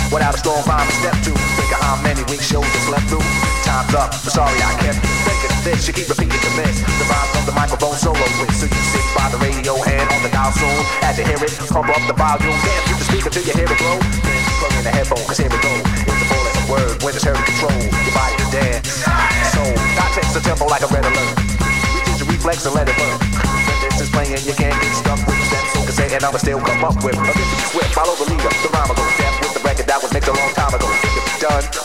without a strong rhyme to step to. Think of how many weak shows I slept through. Time's up, I'm sorry I kept you thinking of this. You keep repeating the miss. The rhyme from the microphone solo with. So you sit by the radio hand on the dial soon. As you hear it, pump up the volume. Dance through the speaker till you hear it blow. Then plug in the headphone, cause here we go. It's the full as a word when it's heard to control your body to dance. So, I text the tempo like a red alert. Reach your reflex and let it burn. When this is playing, you can't get stuck with the steps. So can say, and I'ma still come up with a bit swift. Follow the leader, the rhyme will go. Step with the record that was mixed a long time ago. Think it's done.